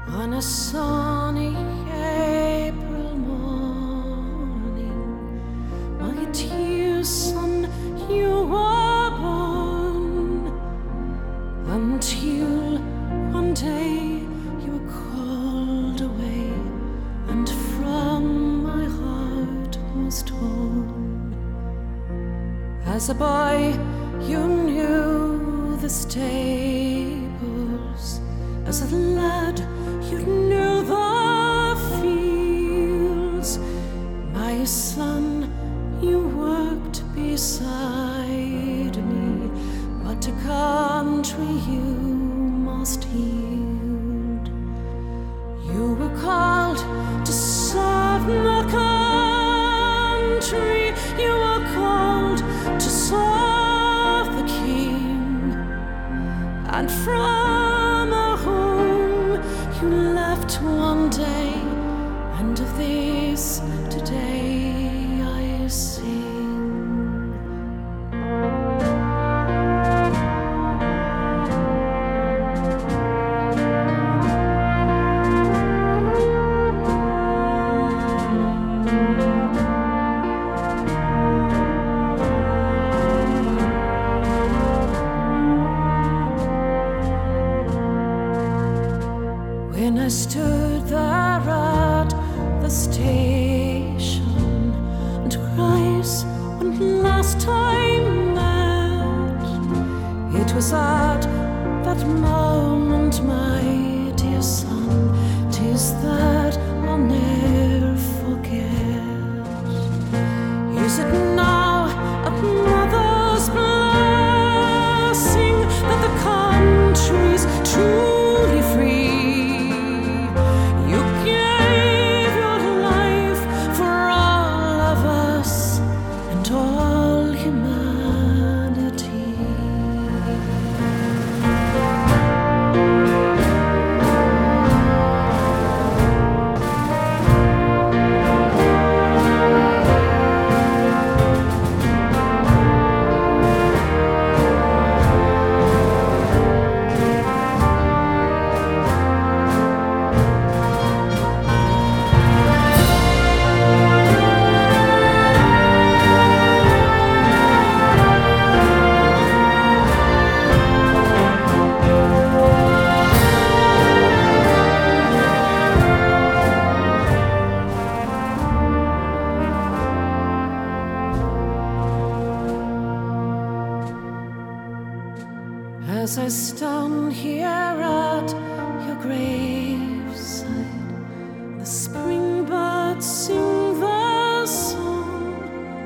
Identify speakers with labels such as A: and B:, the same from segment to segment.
A: On a sunny April morning, my dear son, you were born, until one day you were called away, and from my heart was torn. As a boy, you knew the stables. As a lad, you knew the fields. My son, you worked beside me, but a country you must yield. You were called to serve the country. You were called to serve the king, and from a home you left one day, and of this today I sing. When I stood there at the station, and Christ, when last time met, it was at that moment, my dear son, 'tis that I'll ne'er forget. Is it now a mother's blessing that the country's truly free? As I stand here at your graveside, the spring birds sing their song.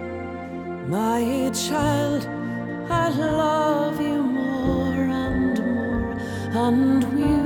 A: My child, I love you more and more, and we